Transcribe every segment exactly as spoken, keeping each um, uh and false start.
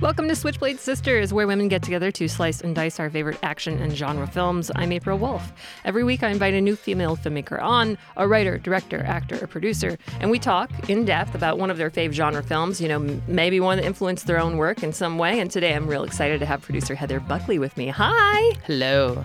Welcome to Switchblade Sisters, where women get together to slice and dice our favorite action and genre films. I'm April Wolf. Every week I invite a new female filmmaker on, a writer, director, actor, or producer, and we talk in depth about one of their fave genre films, you know, m- maybe one that influenced their own work in some way. And today I'm real excited to have producer Heather Buckley with me. Hi! Hello.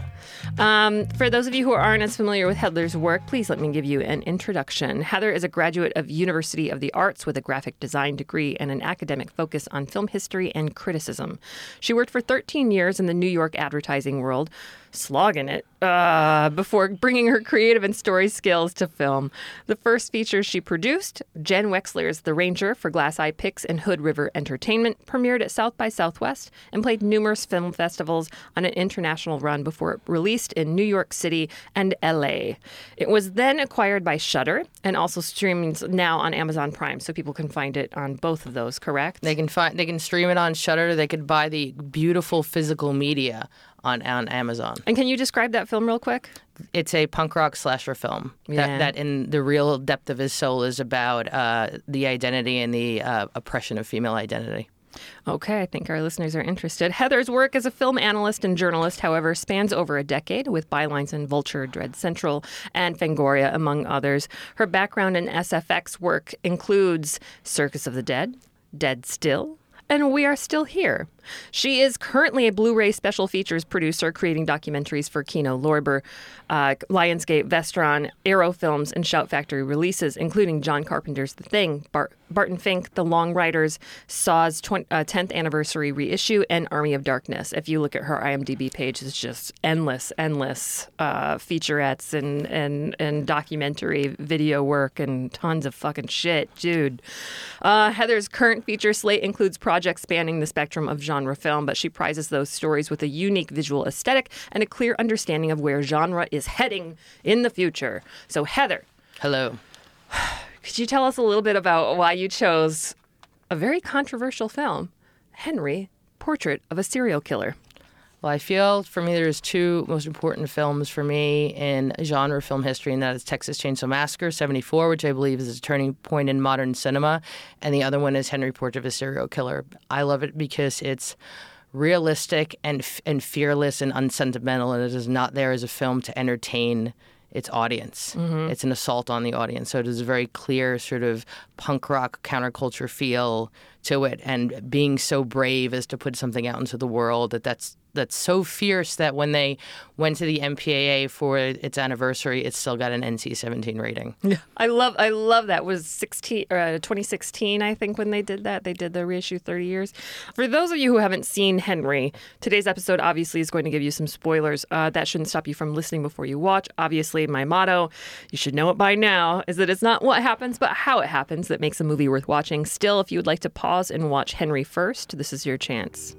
Um, for those of you who aren't as familiar with Heather's work, please let me give you an introduction. Heather is a graduate of University of the Arts with a graphic design degree and an academic focus on film history and criticism. She worked for thirteen years in the New York advertising world, slogging it, uh, before bringing her creative and story skills to film. The first feature she produced, Jen Wexler's The Ranger for Glass Eye Pix and Hood River Entertainment, premiered at South by Southwest and played numerous film festivals on an international run before it released in New York City and L A. It was then acquired by Shudder and also streams now on Amazon Prime, so people can find it on both of those, correct? They can find they can stream it on Shudder. They could buy the beautiful physical media on on Amazon. And can you describe that film real quick? It's a punk rock slasher film Yeah. that, that in the real depth of his soul is about uh, the identity and the uh, oppression of female identity. Okay, I think our listeners are interested. Heather's work as a film analyst and journalist, however, spans over a decade with bylines in Vulture, Dread Central, and Fangoria, among others. Her background in S F X work includes Circus of the Dead, Dead Still, and We Are Still Here. She is currently a Blu-ray special features producer, creating documentaries for Kino Lorber, uh, Lionsgate, Vestron, Arrow Films, and Shout Factory releases, including John Carpenter's The Thing, Bart- Barton Fink, The Long Riders, Saw's tw- uh, tenth anniversary reissue, and Army of Darkness. If you look at her IMDb page, it's just endless, endless uh, featurettes and, and, and documentary video work and tons of fucking shit, dude. Uh, Heather's current feature slate includes projects spanning the spectrum of genre genre film, but she prizes those stories with a unique visual aesthetic and a clear understanding of where genre is heading in the future. So, Heather. Hello. Could you tell us a little bit about why you chose a very controversial film, Henry, Portrait of a Serial Killer? Well, I feel for me there's two most important films for me in genre film history, and that is Texas Chainsaw Massacre, seventy-four, which I believe is a turning point in modern cinema, and the other one is Henry, Portrait of a Serial Killer. I love it because it's realistic and and fearless and unsentimental, and it is not there as a film to entertain its audience. Mm-hmm. It's an assault on the audience. So it is a very clear sort of punk rock counterculture feel to it, and being so brave as to put something out into the world that that's that's so fierce that when they went to the M P A A for its anniversary, it still got an N C seventeen rating. Yeah, I love I love that. It was sixteen or uh, twenty sixteen, I think, when they did that. They did the reissue thirty years. For those of you who haven't seen Henry, today's episode obviously is going to give you some spoilers. Uh, that shouldn't stop you from listening before you watch. Obviously, my motto, you should know it by now, is that it's not what happens, but how it happens that makes a movie worth watching. Still, if you would like to pause and watch Henry first, this is your chance.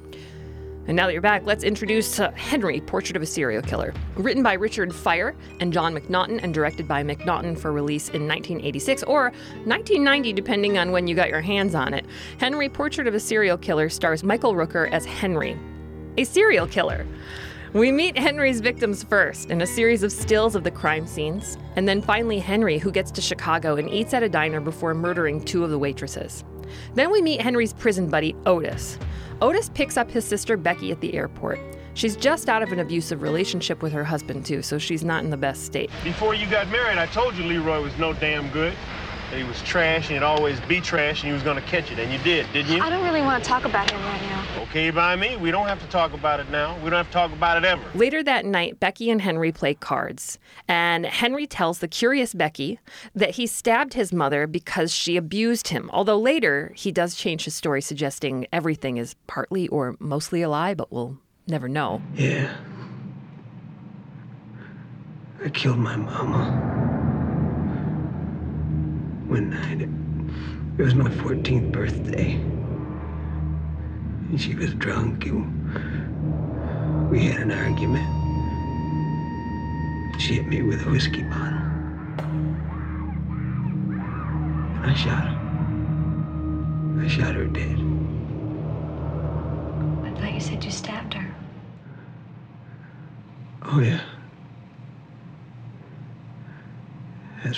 And now that you're back, let's introduce uh, Henry, Portrait of a Serial Killer. Written by Richard Fire and John McNaughton and directed by McNaughton for release in nineteen eighty-six or nineteen ninety, depending on when you got your hands on it. Henry, Portrait of a Serial Killer stars Michael Rooker as Henry, a serial killer. We meet Henry's victims first in a series of stills of the crime scenes, and then finally Henry, who gets to Chicago and eats at a diner before murdering two of the waitresses. Then we meet Henry's prison buddy, Otis. Otis picks up his sister Becky at the airport. She's just out of an abusive relationship with her husband, too, so she's not in the best state. Before you got married, I told you Leroy was no damn good. That he was trash and he'd always be trash and he was going to catch it, and you did, didn't you? I don't really want to talk about him right now. Okay by me. We don't have to talk about it now. We don't have to talk about it ever. Later that night, Becky and Henry play cards, and Henry tells the curious Becky that he stabbed his mother because she abused him, although later he does change his story, suggesting everything is partly or mostly a lie, but we'll never know. Yeah. I killed my mama. One night, it was my fourteenth birthday. And she was drunk, and we had an argument. She hit me with a whiskey bottle. And I shot her. I shot her dead. I thought you said you stabbed her. Oh, yeah. That's right.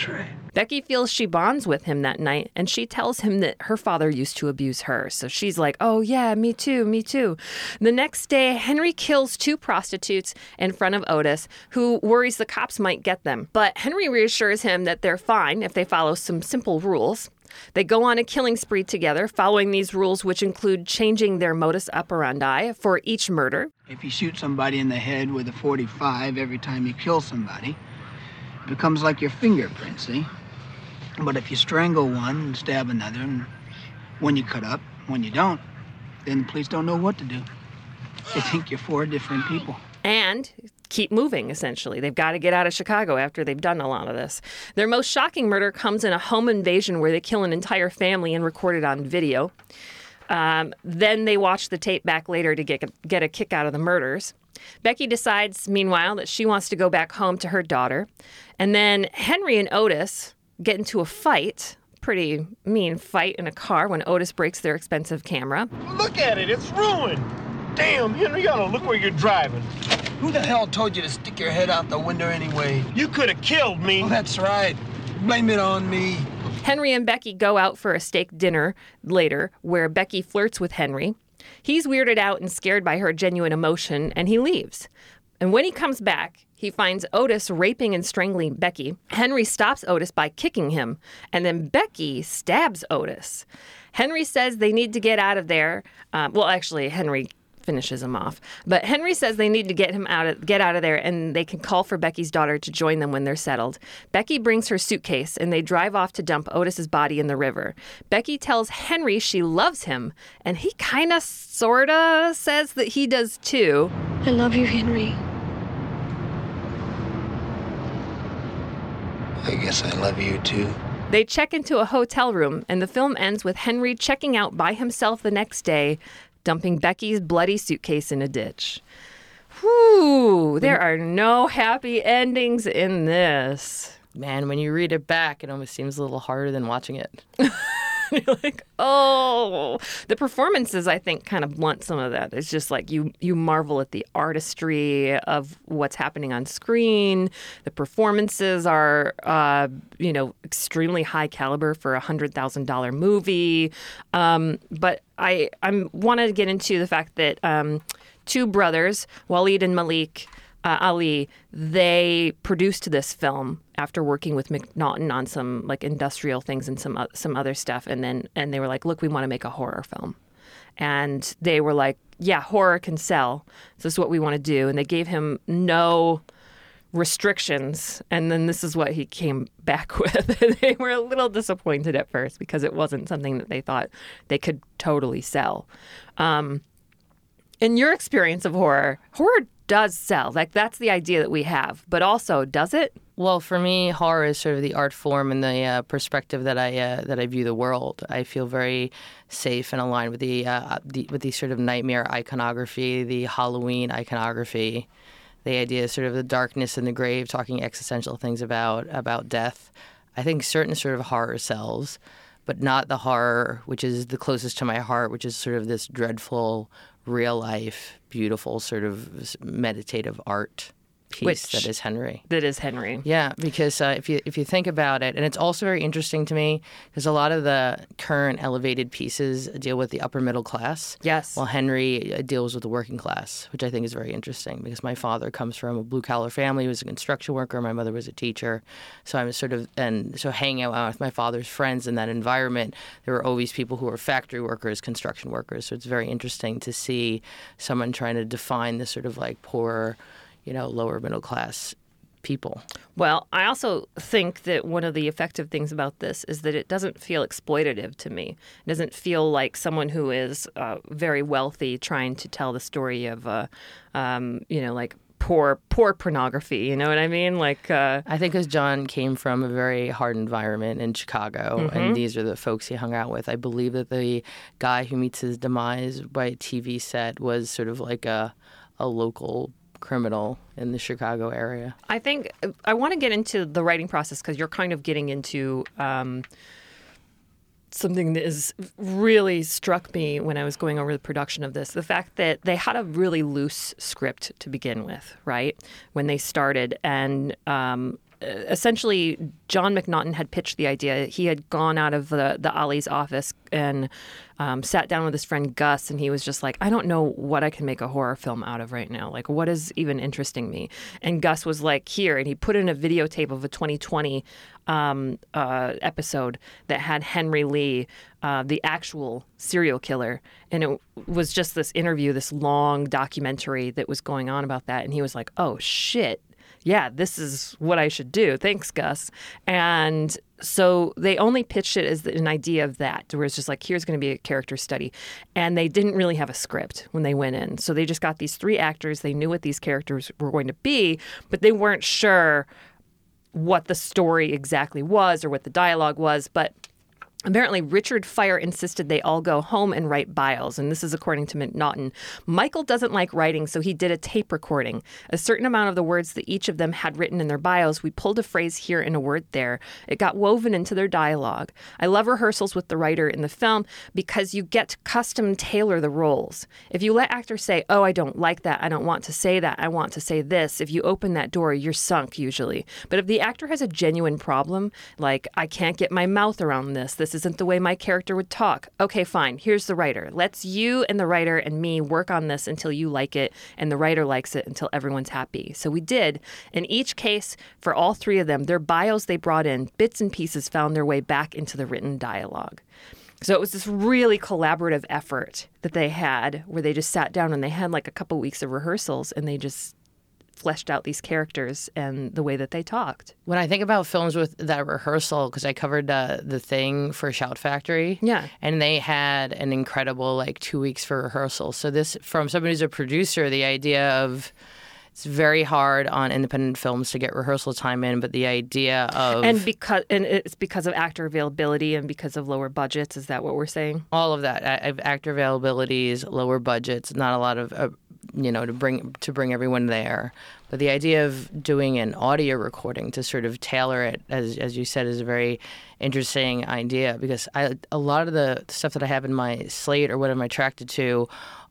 Becky feels she bonds with him that night, and she tells him that her father used to abuse her. So she's like, oh, yeah, me too, me too. The next day, Henry kills two prostitutes in front of Otis, who worries the cops might get them. But Henry reassures him that they're fine if they follow some simple rules. They go on a killing spree together, following these rules, which include changing their modus operandi for each murder. If you shoot somebody in the head with a forty-five every time you kill somebody, it becomes like your fingerprint, see? But if you strangle one and stab another, and when you cut up, when you don't, then the police don't know what to do. They think you're four different people. And keep moving, essentially. They've got to get out of Chicago after they've done a lot of this. Their most shocking murder comes in a home invasion where they kill an entire family and record it on video. Um, then they watch the tape back later to get, get a kick out of the murders. Becky decides, meanwhile, that she wants to go back home to her daughter. And then Henry and Otis get into a fight, pretty mean fight in a car when Otis breaks their expensive camera. Look at it, it's ruined. Damn, Henry, you ought to look where you're driving. Who the hell told you to stick your head out the window anyway? You could have killed me. Oh, that's right. Blame it on me. Henry and Becky go out for a steak dinner later where Becky flirts with Henry. He's weirded out and scared by her genuine emotion, and he leaves. And when he comes back, he finds Otis raping and strangling Becky. Henry stops Otis by kicking him, and then Becky stabs Otis. Henry says they need to get out of there. Uh, well, actually, Henry finishes him off. But Henry says they need to get him out of get out of there, and they can call for Becky's daughter to join them when they're settled. Becky brings her suitcase, and they drive off to dump Otis's body in the river. Becky tells Henry she loves him, and he kind of, sort of says that he does too. I love you, Henry. I guess I love you too. They check into a hotel room, and the film ends with Henry checking out by himself the next day, dumping Becky's bloody suitcase in a ditch. Whew, there are no happy endings in this. Man, when you read it back, it almost seems a little harder than watching it. You're like, oh. The performances, I think, kind of blunt some of that. It's just like you you marvel at the artistry of what's happening on screen. The performances are, uh, you know, extremely high caliber for a one hundred thousand dollars movie. Um, but I I want to get into the fact that um, two brothers, Waleed and Malik uh, Ali, they produced this film after working with McNaughton on some like industrial things and some uh, some other stuff, and then and they were like, look, we want to make a horror film, and they were like, yeah, horror can sell. This is what we want to do, and they gave him no restrictions, and then this is what he came back with. They were a little disappointed at first because it wasn't something that they thought they could totally sell. Um, in your experience of horror, horror does sell. Like, that's the idea that we have. But also, does it? Well, for me, horror is sort of the art form and the uh, perspective that I uh, that I view the world. I feel very safe and aligned with the, uh, the with the sort of nightmare iconography, the Halloween iconography, the idea of sort of the darkness in the grave, talking existential things about about death. I think certain sort of horror sells, but not the horror which is the closest to my heart, which is sort of this dreadful, real life, beautiful sort of meditative art piece Which, that is Henry. That is Henry. Yeah, because uh, if you if you think about it, and it's also very interesting to me because a lot of the current elevated pieces deal with the upper middle class. Yes. While Henry uh, deals with the working class, which I think is very interesting because my father comes from a blue collar family. He was a construction worker. My mother was a teacher. So I was sort of and so hanging out with my father's friends in that environment, there were always people who were factory workers, construction workers. So it's very interesting to see someone trying to define this sort of like poor, you know, lower middle class people. Well, I also think that one of the effective things about this is that it doesn't feel exploitative to me. It doesn't feel like someone who is uh, very wealthy trying to tell the story of, uh, um, you know, like poor, poor pornography. You know what I mean? Like, uh, I think because John came from a very hard environment in Chicago, Mm-hmm. and these are the folks he hung out with. I believe that the guy who meets his demise by a T V set was sort of like a a local criminal in the Chicago area. I think I want to get into the writing process because you're kind of getting into um, something that is really struck me when I was going over the production of this. The fact that they had a really loose script to begin with, right? When they started. And um, essentially John McNaughton had pitched the idea. He had gone out of the, the Ollie's office and um, sat down with his friend Gus, and he was just like, I don't know what I can make a horror film out of right now. Like, what is even interesting me? And Gus was like, here, and he put in a videotape of a twenty twenty um, uh, episode that had Henry Lee, uh, the actual serial killer, and it was just this interview, this long documentary that was going on about that, and he was like, oh, shit. Yeah, this is what I should do. Thanks, Gus. And so they only pitched it as an idea of that, where it's just like, here's going to be a character study. And they didn't really have a script when they went in. So they just got these three actors. They knew what these characters were going to be, but they weren't sure what the story exactly was or what the dialogue was. But apparently, Richard Fire insisted they all go home and write bios, and this is according to McNaughton. Michael doesn't like writing, so he did a tape recording. A certain amount of the words that each of them had written in their bios, we pulled a phrase here and a word there. It got woven into their dialogue. I love rehearsals with the writer in the film because you get to custom tailor the roles. If you let actors say, oh, I don't like that, I don't want to say that, I want to say this, if you open that door, you're sunk usually. But if the actor has a genuine problem, like, I can't get my mouth around this, this This isn't the way my character would talk. Okay, fine. Here's the writer. Let's you and the writer and me work on this until you like it and the writer likes it until everyone's happy. So we did. In each case, for all three of them, their bios they brought in, bits and pieces found their way back into the written dialogue. So it was this really collaborative effort that they had where they just sat down and they had like a couple weeks of rehearsals and they just fleshed out these characters and the way that they talked. When I think about films with that rehearsal, because I covered uh, The Thing for Shout Factory, yeah, and they had an incredible like two weeks for rehearsal. So this, from somebody who's a producer, the idea of it's very hard on independent films to get rehearsal time in, but the idea of and because and it's because of actor availability and because of lower budgets. Is that what we're saying? All of that, actor availabilities, lower budgets, not a lot of. Uh, you know, to bring to bring everyone there. But the idea of doing an audio recording to sort of tailor it, as as you said, is a very interesting idea because I, a lot of the stuff that I have in my slate or what I'm attracted to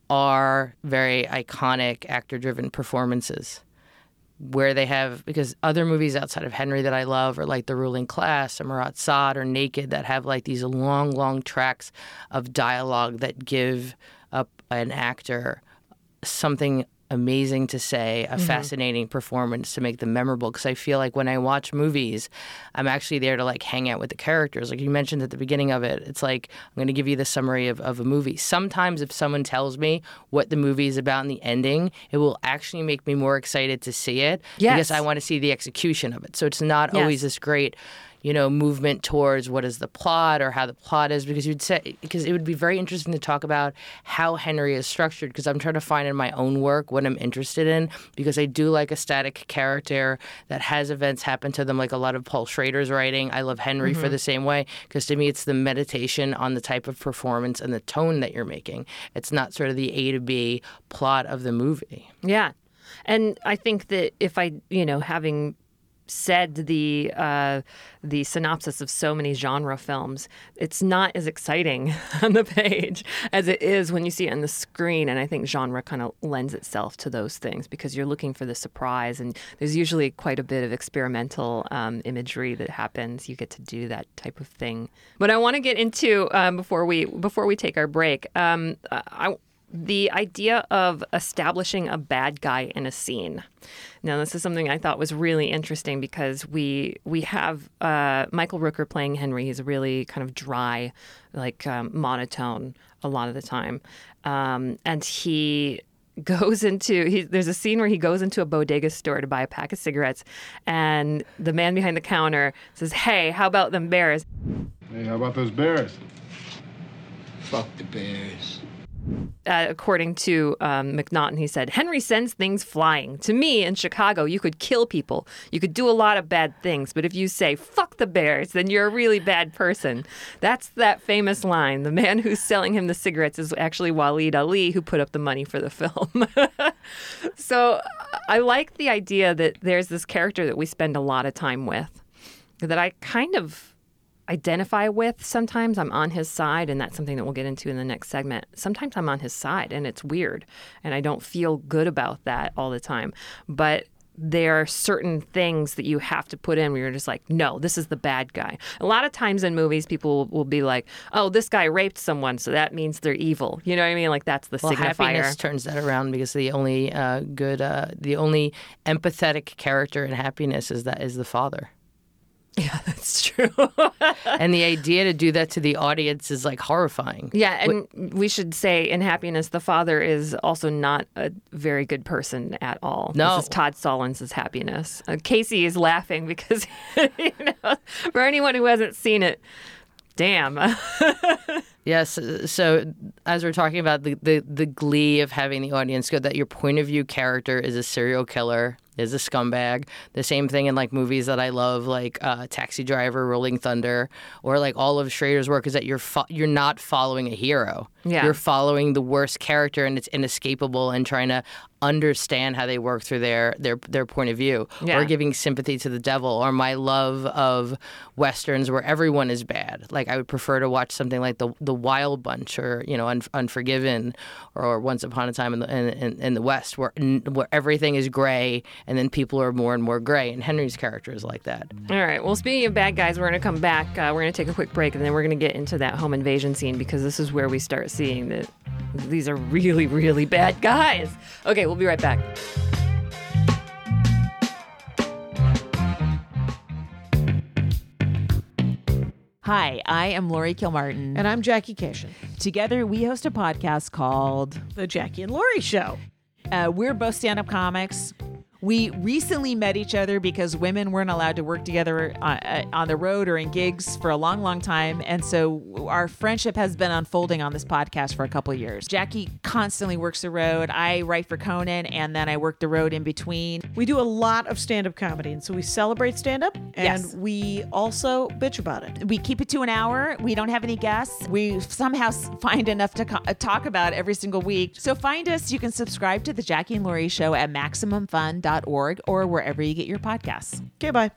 are very iconic actor-driven performances where they have, because other movies outside of Henry that I love are like The Ruling Class or Marat Sade or Naked that have like these long, long tracks of dialogue that give up an actor something amazing to say, a mm-hmm. fascinating performance to make them memorable. Because I feel like when I watch movies, I'm actually there to like hang out with the characters. Like you mentioned at the beginning of it, it's like I'm going to give you the summary of, of a movie. Sometimes if someone tells me what the movie is about in the ending, it will actually make me more excited to see it yes. because I want to see the execution of it. So it's not yes. always this great, you know, movement towards what is the plot or how the plot is, because you'd say because it would be very interesting to talk about how Henry is structured, because I'm trying to find in my own work what I'm interested in, because I do like a static character that has events happen to them, like a lot of Paul Schrader's writing. I love Henry mm-hmm. for the same way, because to me it's the meditation on the type of performance and the tone that you're making. It's not sort of the A to B plot of the movie. Yeah. And I think that if I, you know, having said the uh, the synopsis of so many genre films, it's not as exciting on the page as it is when you see it on the screen. And I think genre kind of lends itself to those things because you're looking for the surprise, and there's usually quite a bit of experimental um, imagery that happens. You get to do that type of thing. But I want to get into um, before we before we take our break. Um, I. The idea of establishing a bad guy in a scene. Now, this is something I thought was really interesting because we we have uh, Michael Rooker playing Henry. He's really kind of dry, like um, monotone a lot of the time. Um, and he goes into, he, there's a scene where he goes into a bodega store to buy a pack of cigarettes. And the man behind the counter says, hey, how about them bears? Hey, how about those bears? Fuck the bears. Uh, according to um, McNaughton, he said, Henry sends things flying. To me, in Chicago, you could kill people. You could do a lot of bad things. But if you say, fuck the bears, then you're a really bad person. That's that famous line. The man who's selling him the cigarettes is actually Waleed Ali, who put up the money for the film. So I like the idea that there's this character that we spend a lot of time with that I kind of identify with. Sometimes I'm on his side, and that's something that we'll get into in the next segment. Sometimes I'm on his side, and it's weird, and I don't feel good about that all the time. But there are certain things that you have to put in where you're just like, no, this is the bad guy. A lot of times in movies, people will be like, oh, this guy raped someone, so that means they're evil. You know what I mean? Like, that's the well, signifier. Happiness turns that around because the only uh, good, uh, the only empathetic character in Happiness is that is the father. Yeah, that's true. And the idea to do that to the audience is like horrifying. Yeah, and we should say in Happiness, the father is also not a very good person at all. No. This is Todd Solondz' Happiness. Uh, Casey is laughing because, you know, for anyone who hasn't seen it, damn. Yes. So as we're talking about the, the, the glee of having the audience go that your point of view character is a serial killer, is a scumbag. The same thing in like movies that I love, like uh, Taxi Driver, Rolling Thunder, or like all of Schrader's work is that you're fo- you're not following a hero. Yeah. You're following the worst character, and it's inescapable, and trying to understand how they work through their their their point of view, Yeah. or giving sympathy to the devil, or my love of westerns where everyone is bad. Like I would prefer to watch something like the the Wild Bunch, or you know Un- Unforgiven, or Once Upon a Time in the in, in, in the West, where where everything is gray, and then people are more and more gray. And Henry's character is like that. All right. Well, speaking of bad guys, we're going to come back. Uh, we're going to take a quick break, and then we're going to get into that home invasion scene because this is where we start seeing that these are really, really bad guys. Okay, we'll be right back. Hi, I am Lori Kilmartin. And I'm Jackie Cation. Together, we host a podcast called The Jackie and Lori Show. Uh, we're both stand-up comics. We recently met each other because women weren't allowed to work together on, uh, on the road or in gigs for a long, long time. And so our friendship has been unfolding on this podcast for a couple of years. Jackie constantly works the road. I write for Conan, and then I work the road in between. We do a lot of stand-up comedy, and so we celebrate stand-up, and Yes. we also bitch about it. We keep it to an hour. We don't have any guests. We somehow s- find enough to co- talk about every single week. So find us. You can subscribe to The Jackie and Lori Show at maximum fun dot org or wherever you get your podcasts. Okay, bye.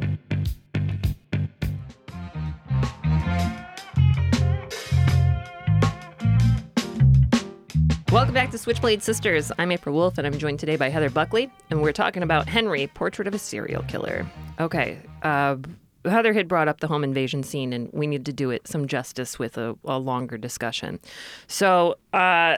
Welcome back to Switchblade Sisters. I'm April Wolf, and I'm joined today by Heather Buckley, and we're talking about Henry, Portrait of a Serial Killer. Okay, uh, Heather had brought up the home invasion scene, and we need to do it some justice with a, a longer discussion. So uh,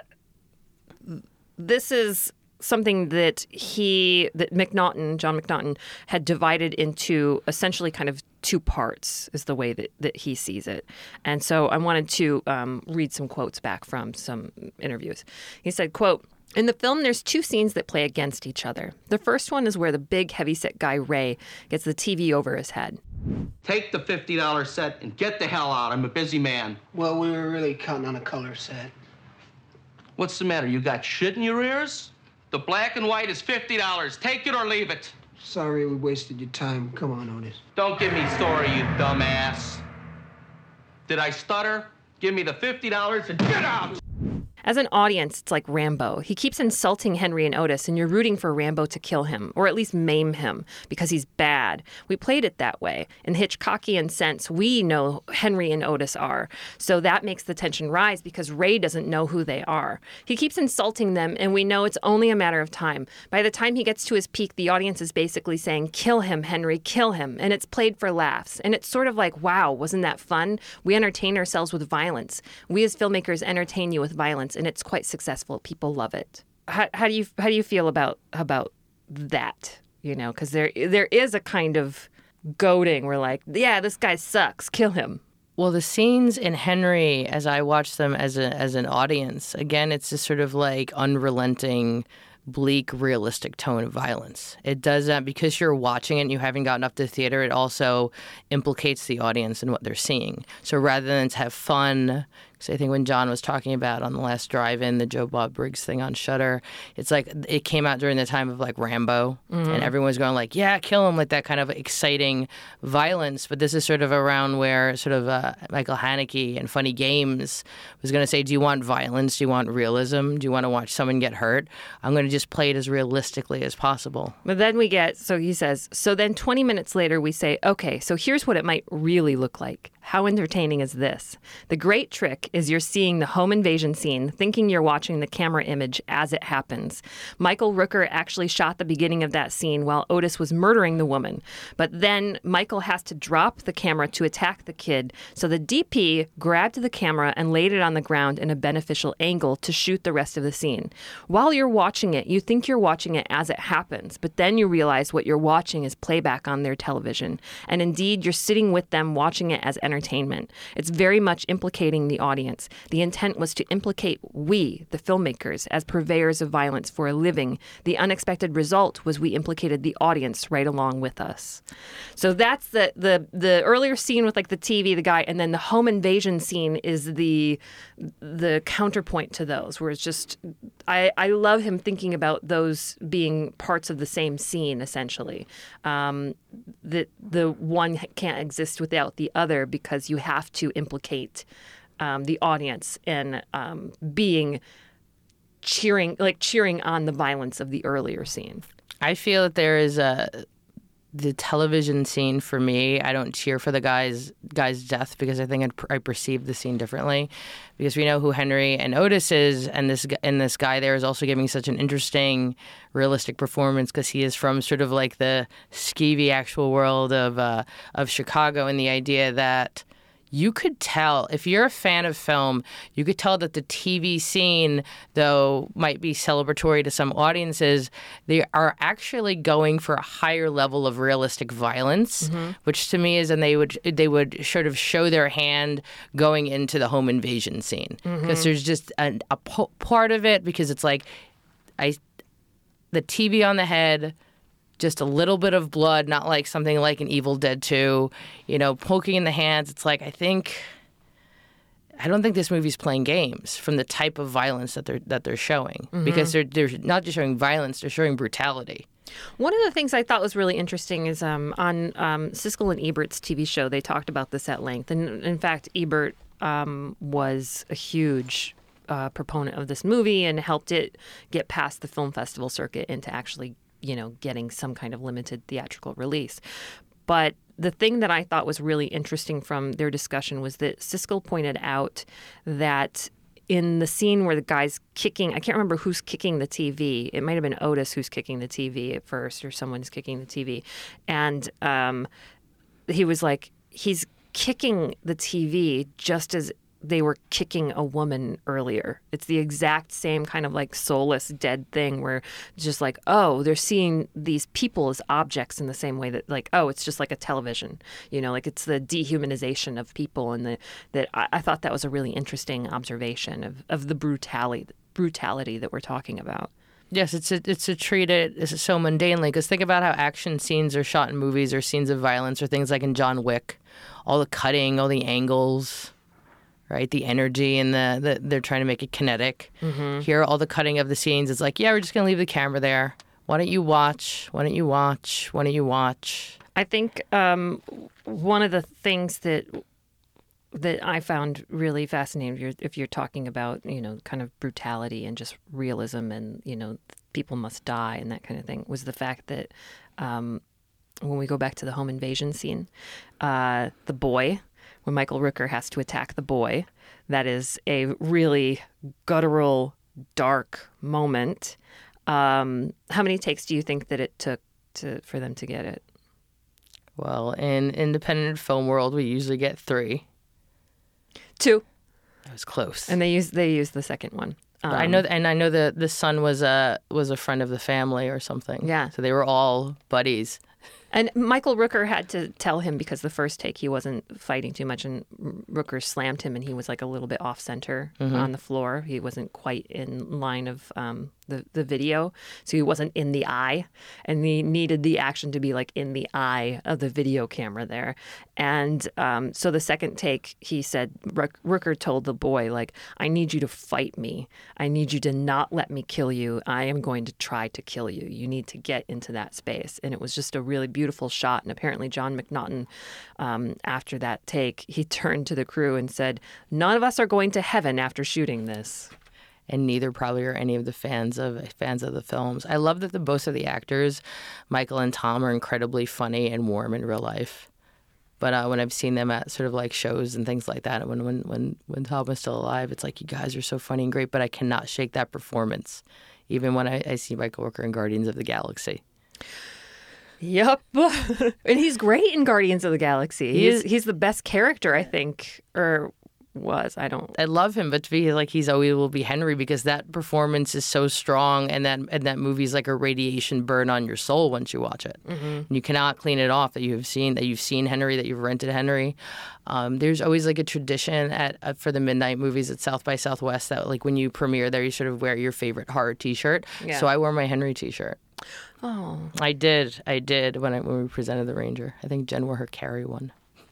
this is something that he, that McNaughton, John McNaughton, had divided into essentially kind of two parts, is the way that, that he sees it. And so I wanted to um, read some quotes back from some interviews. He said, quote, "In the film, there's two scenes that play against each other. The first one is where the big, heavyset guy, Ray, gets the T V over his head. Take the fifty dollar set and get the hell out. I'm a busy man. Well, we were really counting on a color set. What's the matter? You got shit in your ears? The black and white is fifty dollars. Take it or leave it. Sorry we wasted your time. Come on, Otis. Don't give me story, you dumbass. Did I stutter? Give me the fifty dollars and get out! As an audience, it's like Rambo. He keeps insulting Henry and Otis, and you're rooting for Rambo to kill him, or at least maim him, because he's bad. We played it that way. In Hitchcockian sense, we know Henry and Otis are. So that makes the tension rise, because Ray doesn't know who they are. He keeps insulting them, and we know it's only a matter of time. By the time he gets to his peak, the audience is basically saying, kill him, Henry, kill him. And it's played for laughs. And it's sort of like, wow, wasn't that fun? We entertain ourselves with violence. We as filmmakers entertain you with violence. And it's quite successful. People love it. How, how do you how do you feel about about that? You know, because there there is a kind of goading. We're like, yeah, this guy sucks. Kill him. Well, the scenes in Henry, as I watch them as a, as an audience, again, it's this sort of like unrelenting, bleak, realistic tone of violence. It does that because you're watching it and you haven't gotten up to the theater. It also implicates the audience in what they're seeing. So rather than to have fun, because I think when John was talking about on the last drive-in, the Joe Bob Briggs thing on Shudder, it's like it came out during the time of like Rambo, mm-hmm. and everyone was going like, yeah, kill him, like that kind of exciting violence. But this is sort of around where sort of uh, Michael Haneke and Funny Games was going to say, do you want violence? Do you want realism? Do you want to watch someone get hurt? I'm going to just play it as realistically as possible. But then we get, so he says, so then twenty minutes later we say, okay, so here's what it might really look like. How entertaining is this? The great trick take is you're seeing the home invasion scene, thinking you're watching the camera image as it happens. Michael Rooker actually shot the beginning of that scene while Otis was murdering the woman. But then Michael has to drop the camera to attack the kid, so the D P grabbed the camera and laid it on the ground in a beneficial angle to shoot the rest of the scene. While you're watching it, you think you're watching it as it happens, but then you realize what you're watching is playback on their television. And indeed, you're sitting with them watching it as entertainment. It's very much implicating the audience. The intent was to implicate we, the filmmakers, as purveyors of violence for a living. The unexpected result was we implicated the audience right along with us. So that's the the the earlier scene with like the T V, the guy, and then the home invasion scene is the the counterpoint to those, where it's just I, I love him thinking about those being parts of the same scene, essentially. Um, that the one can't exist without the other because you have to implicate um, the audience in um, being cheering, like cheering on the violence of the earlier scene. I feel that there is a the television scene for me. I don't cheer for the guy's guy's death because I think I'd, I perceive the scene differently, because we know who Henry and Otis is, and this and this guy there is also giving such an interesting, realistic performance because he is from sort of like the skeevy actual world of uh, of Chicago, and the idea that you could tell, if you're a fan of film, you could tell that the T V scene, though might be celebratory to some audiences, they are actually going for a higher level of realistic violence, mm-hmm. which to me is, and they would they would sort of show their hand going into the home invasion scene. Because mm-hmm. there's just a, a po- part of it, because it's like, I, the T V on the head, just a little bit of blood, not like something like an Evil Dead two, you know, poking in the hands. It's like, I think, I don't think this movie's playing games from the type of violence that they're that they're showing, mm-hmm. because they're they're not just showing violence, they're showing brutality. One of the things I thought was really interesting is um, on um, Siskel and Ebert's T V show, they talked about this at length. And in fact, Ebert um, was a huge uh, proponent of this movie and helped it get past the film festival circuit into actually, you know, getting some kind of limited theatrical release. But the thing that I thought was really interesting from their discussion was that Siskel pointed out that in the scene where the guy's kicking, I can't remember who's kicking the T V. It might have been Otis who's kicking the T V at first, or someone's kicking the T V. And um, he was like, he's kicking the T V just as they were kicking a woman earlier. It's the exact same kind of like soulless dead thing where it's just like, oh, they're seeing these people as objects in the same way that like, oh, it's just like a television, you know, like it's the dehumanization of people. And the, that I, I thought that was a really interesting observation of, of the brutality, brutality that we're talking about. Yes, it's a, it's to treat it so mundanely, because think about how action scenes are shot in movies, or scenes of violence, or things like in John Wick, all the cutting, all the angles, right? The energy and the, the they're trying to make it kinetic. Mm-hmm. Here, all the cutting of the scenes, it's like, yeah, we're just going to leave the camera there. Why don't you watch? Why don't you watch? Why don't you watch? I think um, one of the things that that I found really fascinating, if you're, if you're talking about, you know, kind of brutality and just realism and, you know, people must die and that kind of thing, was the fact that um, when we go back to the home invasion scene, uh, the boy, when Michael Rooker has to attack the boy, that is a really guttural, dark moment. Um, how many takes do you think that it took to for them to get it? Well, in independent film world, we usually get three. Two. That was close. And they use they use the second one. Um, I know, and I know the the son was a was a friend of the family or something. Yeah. So they were all buddies. And Michael Rooker had to tell him, because the first take he wasn't fighting too much, and Rooker slammed him, and he was like a little bit off center mm-hmm. on the floor. He wasn't quite in line of um, the the video, so he wasn't in the eye, and he needed the action to be like in the eye of the video camera there. And um, so the second take, he said, Rook- Rooker told the boy, like, I need you to fight me. I need you to not let me kill you. I am going to try to kill you. You need to get into that space. And it was just a really beautiful shot. And apparently John McNaughton, um, after that take, he turned to the crew and said, none of us are going to heaven after shooting this. And neither probably are any of the fans of fans of the films. I love that the both of the actors, Michael and Tom, are incredibly funny and warm in real life. But uh, when I've seen them at sort of like shows and things like that, when when when when Tom was still alive, it's like, you guys are so funny and great, but I cannot shake that performance, even when I, I see Michael Rooker in Guardians of the Galaxy. Yep. And he's great in Guardians of the Galaxy. He's he's the best character, I think, or was. I don't. I love him, but to be like he's always will be Henry, because that performance is so strong, and that and that movie's like a radiation burn on your soul once you watch it. Mm-hmm. And you cannot clean it off that you have seen that you've seen Henry, that you've rented Henry. Um, there's always like a tradition at uh, for the midnight movies at South by Southwest that like when you premiere there, you sort of wear your favorite horror T-shirt. Yeah. So I wore my Henry T-shirt. Oh, I did. I did when I when we presented the Ranger. I think Jen wore her Carrie one.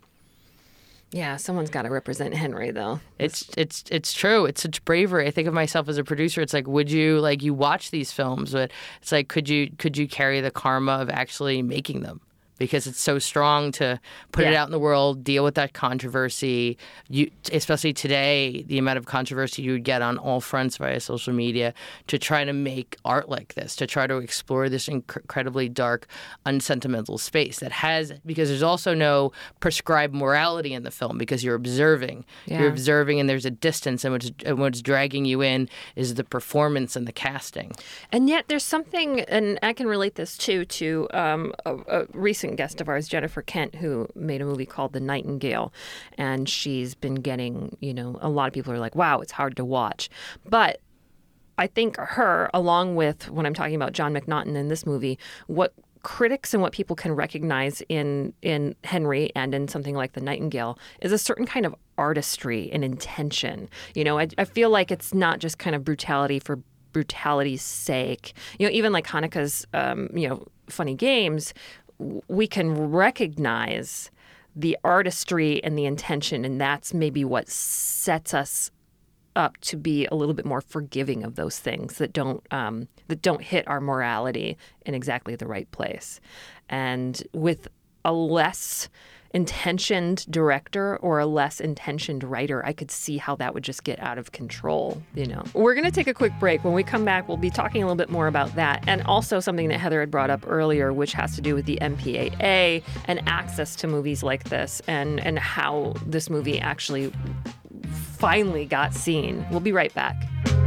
Yeah, someone's got to represent Henry, though. It's it's it's true. It's such bravery. I think of myself as a producer. It's like, would you like you watch these films, but it's like, could you could you carry the karma of actually making them? Because it's so strong to put yeah. it out in the world, deal with that controversy. You, especially today, the amount of controversy you would get on all fronts via social media to try to make art like this, to try to explore this inc- incredibly dark, unsentimental space that has, because there's also no prescribed morality in the film, because you're observing. Yeah. You're observing, and there's a distance, and what's, and what's dragging you in is the performance and the casting. And yet there's something, and I can relate this too, to um, a, a recent guest of ours, Jennifer Kent, who made a movie called The Nightingale, and she's been getting, you know, a lot of people are like, wow, it's hard to watch. But I think her, along with when I'm talking about John McNaughton in this movie, what critics and what people can recognize in in Henry and in something like The Nightingale is a certain kind of artistry and intention. You know, I, I feel like it's not just kind of brutality for brutality's sake. You know, even like Haneke's, um, you know, Funny Games, we can recognize the artistry and the intention, and that's maybe what sets us up to be a little bit more forgiving of those things that don't um, that don't hit our morality in exactly the right place. And with a less intentioned director or a less intentioned writer, I could see how that would just get out of control, you know. We're going to take a quick break. When we come back, we'll be talking a little bit more about that, and also something that Heather had brought up earlier, which has to do with the M P A A and access to movies like this, and, and how this movie actually finally got seen. We'll be right back.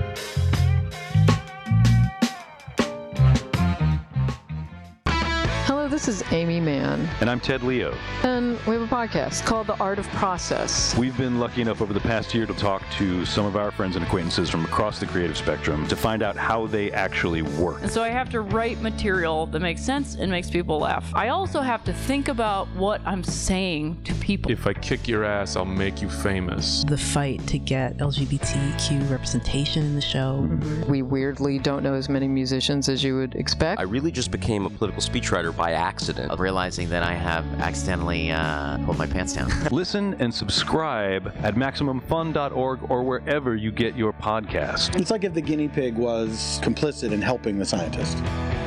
This is Amy Mann. And I'm Ted Leo. And we have a podcast called The Art of Process. We've been lucky enough over the past year to talk to some of our friends and acquaintances from across the creative spectrum to find out how they actually work. And so I have to write material that makes sense and makes people laugh. I also have to think about what I'm saying to people. If I kick your ass, I'll make you famous. The fight to get L G B T Q representation in the show. Mm-hmm. We weirdly don't know as many musicians as you would expect. I really just became a political speechwriter by accident, realizing that I have accidentally uh, pulled my pants down. Listen and subscribe at Maximum Fun dot org or wherever you get your podcast. It's like if the guinea pig was complicit in helping the scientist.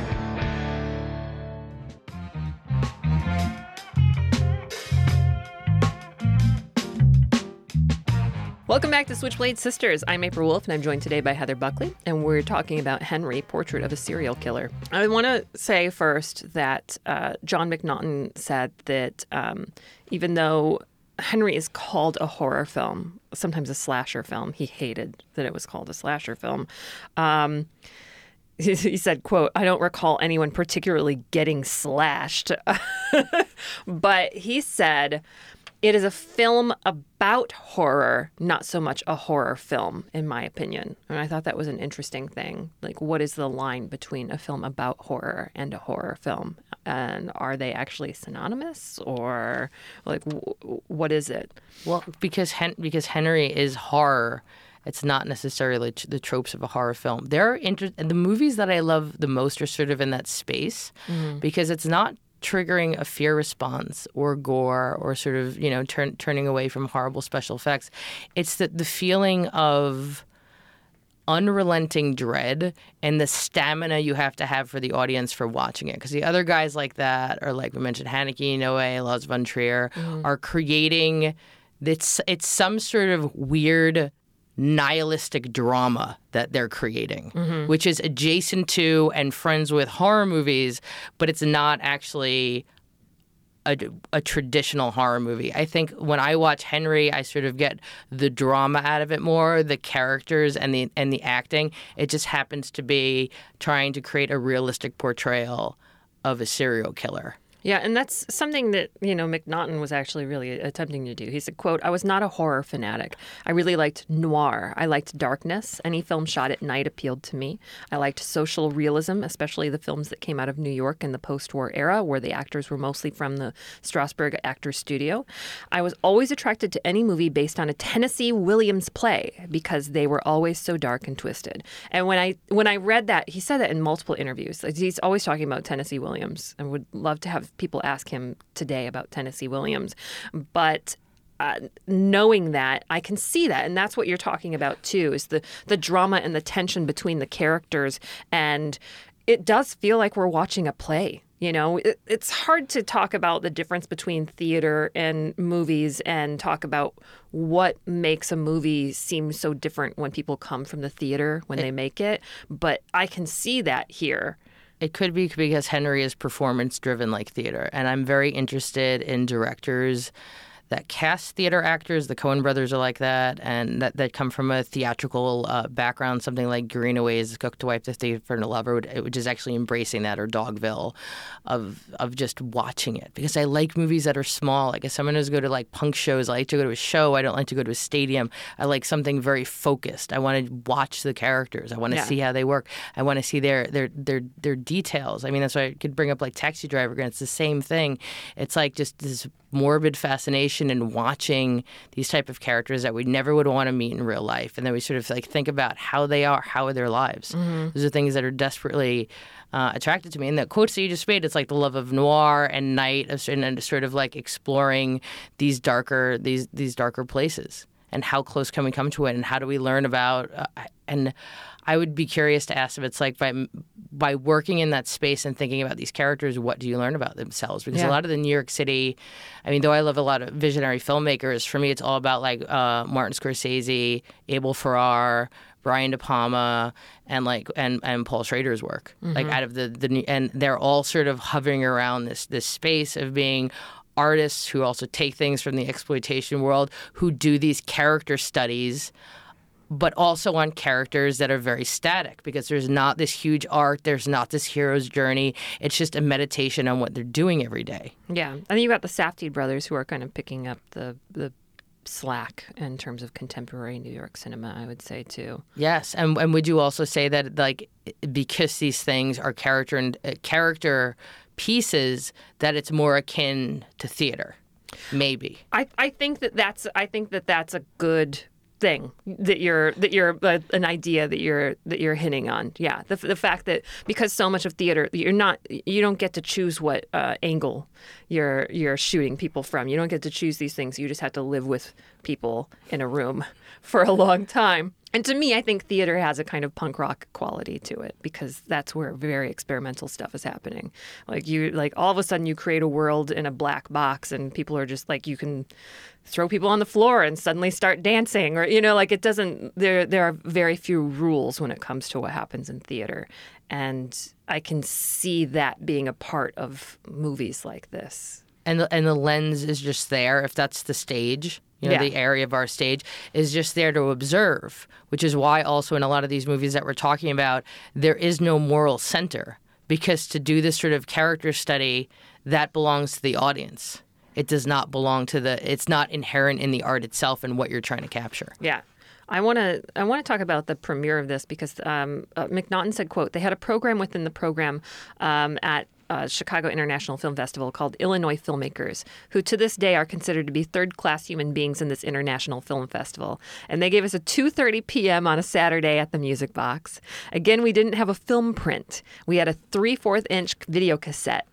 Welcome back to Switchblade Sisters. I'm April Wolf, and I'm joined today by Heather Buckley, and we're talking about Henry, Portrait of a Serial Killer. I want to say first that uh, John McNaughton said that um, even though Henry is called a horror film, sometimes a slasher film, he hated that it was called a slasher film. Um, he, he said, quote, "I don't recall anyone particularly getting slashed." But he said, it is a film about horror, not so much a horror film, in my opinion. And I thought that was an interesting thing. Like, what is the line between a film about horror and a horror film? And are they actually synonymous, or like, w- what is it? Well, because Hen- because Henry is horror, it's not necessarily the tropes of a horror film. There are inter- the movies that I love the most are sort of in that space, mm-hmm. because it's not triggering a fear response or gore or sort of, you know, turn, turning away from horrible special effects. It's the, the feeling of unrelenting dread and the stamina you have to have for the audience for watching it. Because the other guys like that, or like we mentioned, Haneke, Noé, Lars von Trier, mm-hmm. are creating, it's, it's some sort of weird nihilistic drama that they're creating, mm-hmm. which is adjacent to and friends with horror movies, but it's not actually a, a traditional horror movie. I think when I watch Henry, I sort of get the drama out of it more, the characters and the and the acting. It just happens to be trying to create a realistic portrayal of a serial killer. Yeah, and that's something that, you know, McNaughton was actually really attempting to do. He said, quote, "I was not a horror fanatic. I really liked noir. I liked darkness. Any film shot at night appealed to me. I liked social realism, especially the films that came out of New York in the post-war era, where the actors were mostly from the Strasberg Actors Studio. I was always attracted to any movie based on a Tennessee Williams play because they were always so dark and twisted." And when I when I read that, he said that in multiple interviews. He's always talking about Tennessee Williams, and would love to have people ask him today about Tennessee Williams. But uh, knowing that, I can see that. And that's what you're talking about, too, is the, the drama and the tension between the characters. And it does feel like we're watching a play. You know, it, it's hard to talk about the difference between theater and movies and talk about what makes a movie seem so different when people come from the theater when it, they make it. But I can see that here. It could be because Henry is performance-driven like theater, and I'm very interested in directors that cast theater actors. The Coen brothers are like that, and that, that come from a theatrical uh, background, something like Greenaway's Cook to Wife to Thief for a Lover, which is actually embracing that, or Dogville, of of just watching it. Because I like movies that are small. Like if someone does go to like punk shows, I like to go to a show. I don't like to go to a stadium. I like something very focused. I want to watch the characters. I want to yeah. see how they work. I want to see their their their their details. I mean, that's why I could bring up like Taxi Driver again. It's the same thing. It's like just this morbid fascination in watching these type of characters that we never would want to meet in real life. And then we sort of like think about how they are, how are their lives. Mm-hmm. Those are things that are desperately uh, attracted to me. And the quotes that you just made, it's like the love of noir and night, and sort of like exploring these darker, these these darker places. And how close can we come to it? And how do we learn about, uh, and I would be curious to ask if it's like by by working in that space and thinking about these characters, what do you learn about themselves? Because yeah. a lot of the New York City, I mean, though I love a lot of visionary filmmakers, for me it's all about like uh, Martin Scorsese, Abel Ferrara, Brian De Palma, and like and, and Paul Schrader's work. Mm-hmm. Like out of the the and they're all sort of hovering around this this space of being artists who also take things from the exploitation world, who do these character studies, but also on characters that are very static, because there's not this huge arc, there's not this hero's journey. It's just a meditation on what they're doing every day. Yeah. And then you've got the Safdie brothers who are kind of picking up the the slack in terms of contemporary New York cinema, I would say, too. Yes. And and would you also say that, like, because these things are character and uh, character pieces, that it's more akin to theater? Maybe. I, I think that that's I think that that's a good thing that you're that you're uh, an idea that you're that you're hitting on. Yeah, the the fact that because so much of theater, you're not you don't get to choose what uh, angle you're you're shooting people from. You don't get to choose these things. You just have to live with people in a room for a long time. And to me, I think theater has a kind of punk rock quality to it, because that's where very experimental stuff is happening. Like you, like all of a sudden you create a world in a black box and people are just like, you can throw people on the floor and suddenly start dancing, or, you know, like it doesn't, there, there are very few rules when it comes to what happens in theater. And I can see that being a part of movies like this. And the, and the lens is just there, if that's the stage. You know, yeah. the area of our stage is just there to observe, which is why also in a lot of these movies that we're talking about, there is no moral center, because to do this sort of character study, that belongs to the audience. It does not belong to the, it's not inherent in the art itself and what you're trying to capture. Yeah. I want to I want to talk about the premiere of this, because um, uh, McNaughton said, quote, they had a program within the program um, at Uh, Chicago International Film Festival called Illinois Filmmakers, who to this day are considered to be third-class human beings in this international film festival. And they gave us a two thirty p.m. on a Saturday at the Music Box. Again, we didn't have a film print. We had a three-fourth inch video cassette.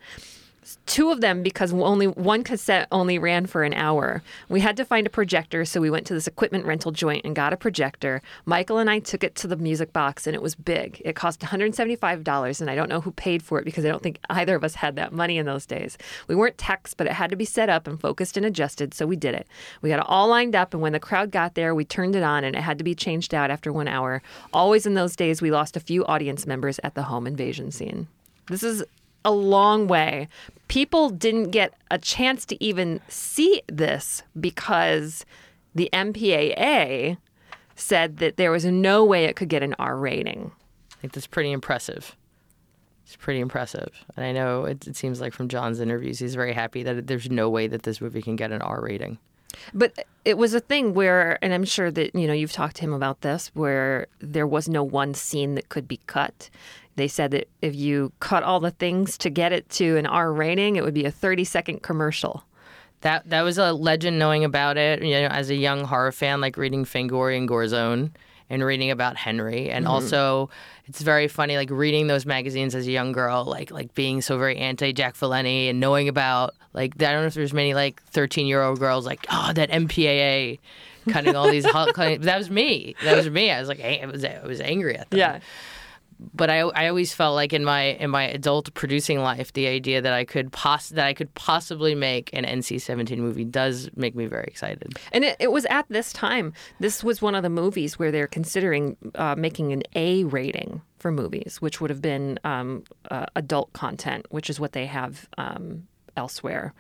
Two of them, because only one cassette only ran for an hour. We had to find a projector, so we went to this equipment rental joint and got a projector. Michael and I took it to the Music Box, and it was big. It cost one hundred seventy-five dollars, and I don't know who paid for it, because I don't think either of us had that money in those days. We weren't techs, but it had to be set up and focused and adjusted, so we did it. We got it all lined up, and when the crowd got there, we turned it on, and it had to be changed out after one hour. Always in those days, we lost a few audience members at the home invasion scene. This is a long way. People didn't get a chance to even see this because the M P A A said that there was no way it could get an R rating. I think that's pretty impressive. It's pretty impressive. And I know it, it seems like from John's interviews, he's very happy that there's no way that this movie can get an R rating. But it was a thing where, and I'm sure that, you know, you've talked to him about this, where there was no one scene that could be cut. They said that if you cut all the things to get it to an R rating, it would be a thirty second commercial. That that was a legend knowing about it, you know, as a young horror fan, like reading Fangoria and Gorezone and reading about Henry. And mm-hmm. also, it's very funny, like reading those magazines as a young girl, like like being so very anti-Jack Valenti and knowing about, like, I don't know if there's many, like, thirteen-year-old girls, like, oh, that M P A A cutting all these... That was me. That was me. I was like, I was, I was angry at them. Yeah. But I, I always felt like in my in my adult producing life, the idea that I could poss- that I could possibly make an N C seventeen movie does make me very excited. And it, it was at this time. This was one of the movies where they're considering uh, making an A rating for movies, which would have been um, uh, adult content, which is what they have um, elsewhere.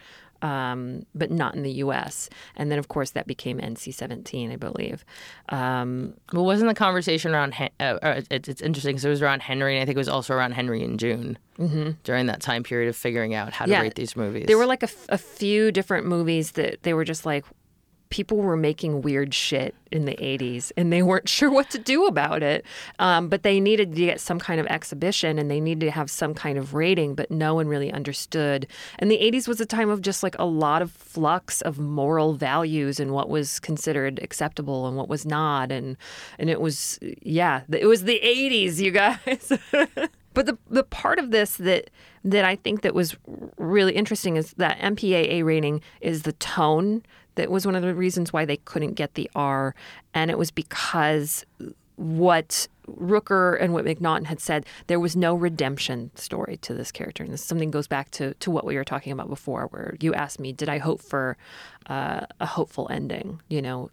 Um, but not in the U S. And then, of course, that became N C seventeen, I believe. Um, well, wasn't the conversation around... Hen- uh, uh, it, it's interesting because it was around Henry, and I think it was also around Henry in June mm-hmm. during that time period of figuring out how to yeah, rate these movies. There were like a, f- a few different movies that they were just like, people were making weird shit in the eighties and they weren't sure what to do about it. Um, but they needed to get some kind of exhibition and they needed to have some kind of rating, but no one really understood. And the eighties was a time of just like a lot of flux of moral values and what was considered acceptable and what was not. And, and it was, yeah, it was the eighties, you guys. But the the part of this that that I think that was really interesting is that M P A A rating is the tone. That was one of the reasons why they couldn't get the R. And it was because what Rooker and what McNaughton had said, there was no redemption story to this character. And this something goes back to, to what we were talking about before, where you asked me, did I hope for uh, a hopeful ending? You know,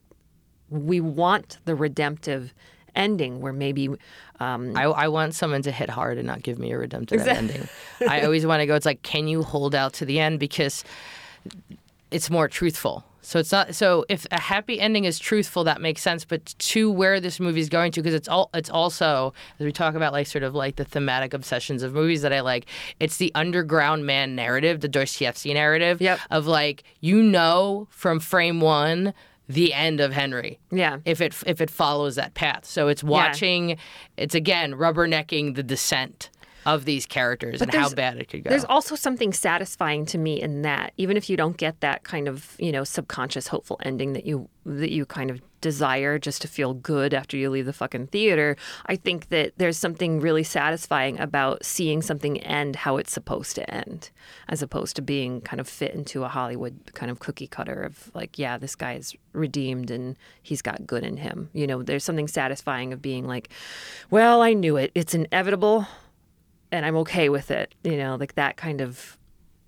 we want the redemptive ending where maybe um, I, I want someone to hit hard and not give me a redemptive exactly. ending. I always want to go, it's like, can you hold out to the end? Because it's more truthful. So it's not. So if a happy ending is truthful, that makes sense. But to where this movie is going to, because it's all. It's also, as we talk about, like sort of like the thematic obsessions of movies that I like. It's the underground man narrative, the Dostoevsky narrative yep. of like, you know, from frame one, the end of Henry. Yeah. If it if it follows that path, so it's watching. Yeah. It's again rubbernecking the descent of these characters but and how bad it could go. There's also something satisfying to me in that, even if you don't get that kind of, you know, subconscious hopeful ending that you that you kind of desire just to feel good after you leave the fucking theater, I think that there's something really satisfying about seeing something end how it's supposed to end, as opposed to being kind of fit into a Hollywood kind of cookie cutter of like, yeah, this guy is redeemed and he's got good in him. You know, there's something satisfying of being like, well, I knew it. It's inevitable. And I'm okay with it, you know, like that kind of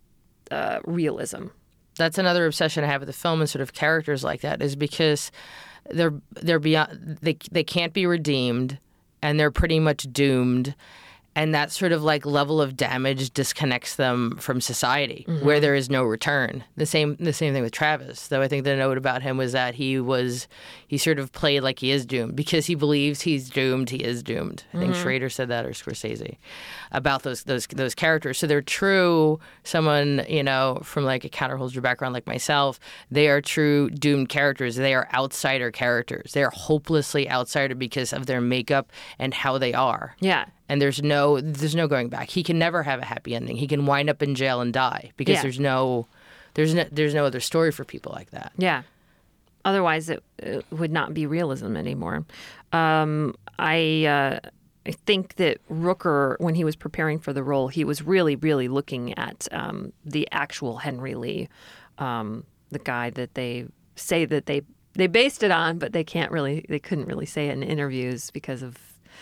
uh, realism. That's another obsession I have with the film and sort of characters like that is because they're they're beyond they they can't be redeemed and they're pretty much doomed. And that sort of like level of damage disconnects them from society, mm-hmm. where there is no return. The same the same thing with Travis, though I think the note about him was that he was he sort of played like he is doomed because he believes he's doomed. He is doomed. I think mm-hmm. Schrader said that, or Scorsese, about those those those characters. So they're true. Someone, you know, from like a counterculture background like myself, they are true doomed characters. They are outsider characters. They are hopelessly outsider because of their makeup and how they are. Yeah. And there's no there's no going back. He can never have a happy ending. He can wind up in jail and die because yeah. there's no there's no there's no other story for people like that. Yeah. Otherwise, it, it would not be realism anymore. Um, I uh, I think that Rooker, when he was preparing for the role, he was really, really looking at um, the actual Henry Lee, um, the guy that they say that they they based it on, but they can't really they couldn't really say it in interviews because of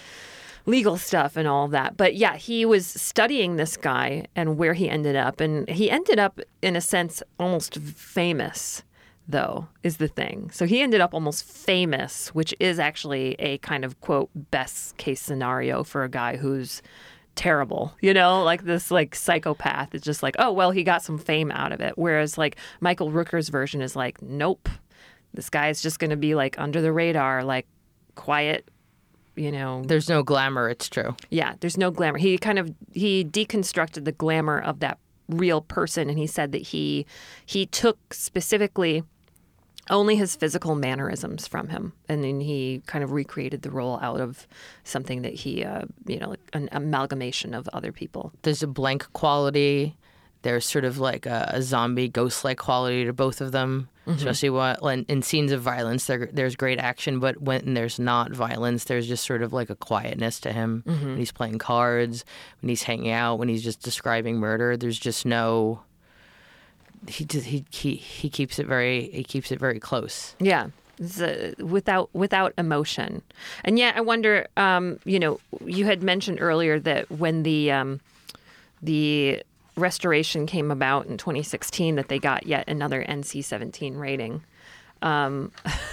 legal stuff and all of that. But yeah, he was studying this guy and where he ended up. And he ended up, in a sense, almost famous, though, is the thing. So he ended up almost famous, which is actually a kind of, quote, best case scenario for a guy who's terrible, you know, like this like psychopath. It's just like, oh, well, he got some fame out of it. Whereas like Michael Rooker's version is like, nope, this guy is just going to be like under the radar, like quiet, you know. There's no glamour, it's true. Yeah, there's no glamour. He kind of, he deconstructed the glamour of that real person. And he said that he, he took specifically only his physical mannerisms from him. And then he kind of recreated the role out of something that he, uh, you know, like an amalgamation of other people. There's a blank quality. There's sort of like a, a zombie ghost-like quality to both of them, mm-hmm. especially when, in scenes of violence, there, there's great action. But when there's not violence, there's just sort of like a quietness to him. Mm-hmm. When he's playing cards, when he's hanging out, when he's just describing murder, there's just no... He he he he keeps it very he keeps it very close. Yeah, it's a, without without emotion. And yeah, I wonder. Um, you know, you had mentioned earlier that when the um, the restoration came about in twenty sixteen, that they got yet another N C seventeen rating, um,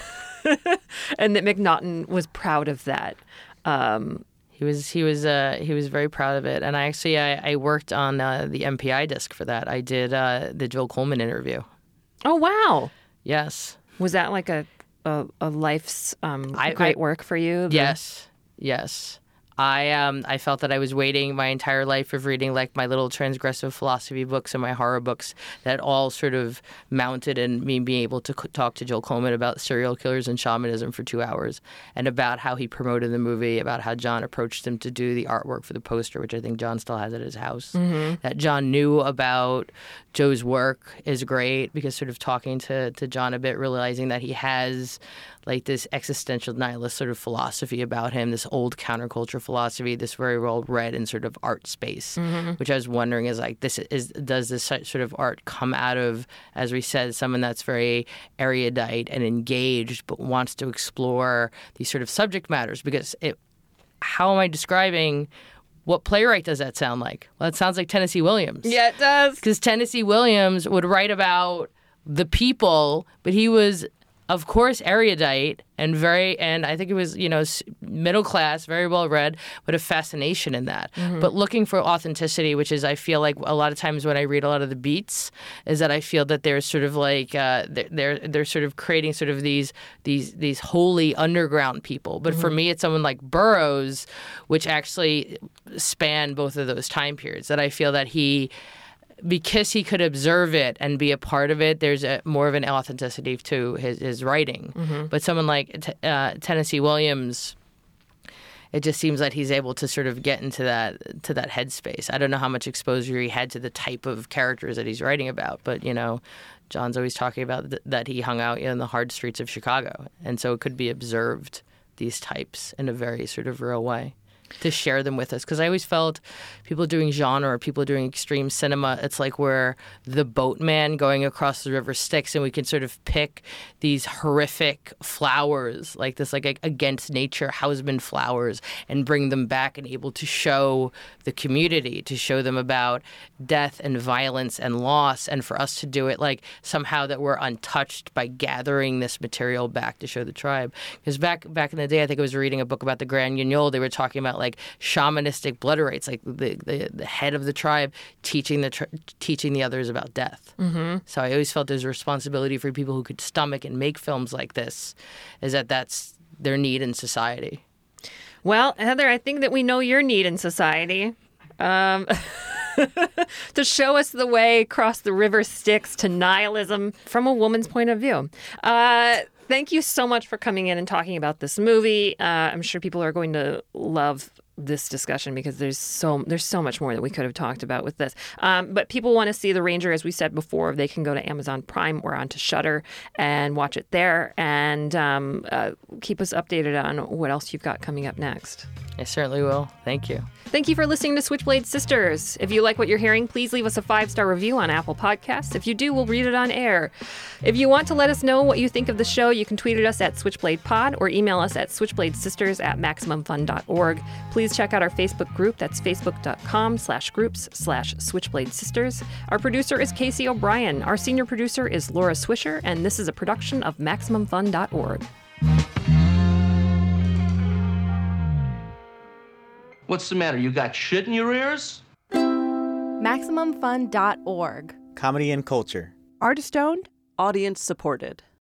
and that McNaughton was proud of that. Um, He was he was uh, he was very proud of it, and I actually I, I worked on uh, the M P I disc for that. I did uh, the Joel Coleman interview. Oh wow! Yes. Was that like a a, a life's um, I, great I, work for you? The... Yes, yes. I um I felt that I was waiting my entire life of reading like my little transgressive philosophy books and my horror books that all sort of mounted in me being able to talk to Joel Coleman about serial killers and shamanism for two hours and about how he promoted the movie, about how John approached him to do the artwork for the poster, which I think John still has at his house. Mm-hmm. That John knew about Joe's work is great because sort of talking to, to John a bit, realizing that he has like this existential nihilist sort of philosophy about him, this old counterculture philosophy, this very well read in sort of art space, mm-hmm. which I was wondering is like, this is does this sort of art come out of, as we said, someone that's very erudite and engaged, but wants to explore these sort of subject matters? Because it, how am I describing what playwright does that sound like? Well, it sounds like Tennessee Williams. Yeah, it does. Because Tennessee Williams would write about the people, but he was, of course, erudite and very, and I think it was, you know, middle class, very well read, but a fascination in that. Mm-hmm. But looking for authenticity, which is, I feel like a lot of times when I read a lot of the beats, is that I feel that there's sort of like uh, they're they're sort of creating sort of these these these holy underground people. But mm-hmm. for me, it's someone like Burroughs, which actually span both of those time periods. That I feel that he. Because he could observe it and be a part of it, there's a, more of an authenticity to his, his writing. Mm-hmm. But someone like t- uh, Tennessee Williams, it just seems like he's able to sort of get into that to that headspace. I don't know how much exposure he had to the type of characters that he's writing about, but, you know, John's always talking about th- that he hung out in the hard streets of Chicago. And so it could be observed, these types, in a very sort of real way, to share them with us. Because I always felt people doing genre or people doing extreme cinema, it's like we're the boatman going across the river Styx, and we can sort of pick these horrific flowers, like this, like against nature, husband flowers, and bring them back and able to show the community, to show them about death and violence and loss, and for us to do it like somehow that we're untouched by gathering this material back to show the tribe. Because back back in the day, I think I was reading a book about the Grand Guignol. They were talking about like shamanistic blood rites, like the, the, the head of the tribe teaching the tri- teaching the others about death. Mm-hmm. So I always felt there's a responsibility for people who could stomach and make films like this, is that that's their need in society. Well, Heather, I think that we know your need in society. Um, to show us the way across the river Styx to nihilism from a woman's point of view. Uh, thank you so much for coming in and talking about this movie. Uh, I'm sure people are going to love this discussion because there's so there's so much more that we could have talked about with this. Um, but people want to see The Ranger, as we said before, they can go to Amazon Prime or onto Shudder and watch it there, and um, uh, keep us updated on what else you've got coming up next. I certainly will. Thank you. Thank you for listening to Switchblade Sisters. If you like what you're hearing, please leave us a five-star review on Apple Podcasts. If you do, we'll read it on air. If you want to let us know what you think of the show, you can tweet at us at SwitchbladePod or email us at switchbladesisters at maximum fun dot org. Please check out our Facebook group. That's facebook.com slash groups slash Switchblade Sisters. Our producer is Casey O'Brien. Our senior producer is Laura Swisher, and this is a production of maximum fun dot org. What's the matter? You got shit in your ears? Maximum Fun dot org. Comedy and culture. Artist owned, audience supported.